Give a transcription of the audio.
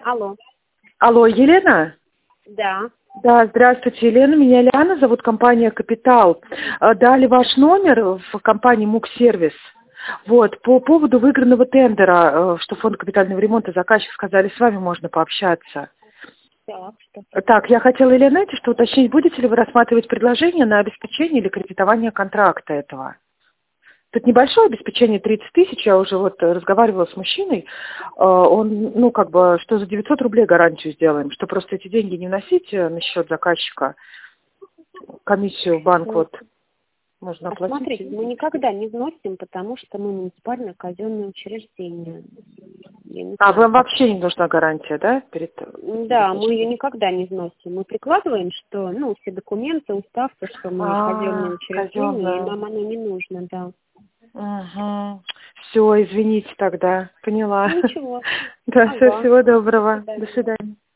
Алло. Алло, Елена? Да. Да, здравствуйте, Елена. Меня Лиана зовут, компания «Капитал». Дали ваш номер в компании «Мук-сервис». Вот, по поводу выигранного тендера, что фонд капитального ремонта, заказчик сказали, с вами можно пообщаться. Так, что? Так, я хотела, Елена, знаете, что уточнить, будете ли вы рассматривать предложение на обеспечение или кредитование контракта этого? Тут небольшое обеспечение, 30 тысяч, я уже вот разговаривала с мужчиной, он, что за 900 рублей гарантию сделаем, что просто эти деньги не вносить на счет заказчика, комиссию в банк вот можно оплатить. Смотрите, мы никогда не вносим, потому что мы муниципальное казенное учреждение. Вам вообще не нужна гарантия, да? Да, мы ее никогда не вносим. Мы прикладываем, что, все документы, устав-то, что мы казенное учреждение, и нам оно не нужно, да. Угу. Все, извините тогда, поняла. Ничего. Да, всего доброго. До свидания.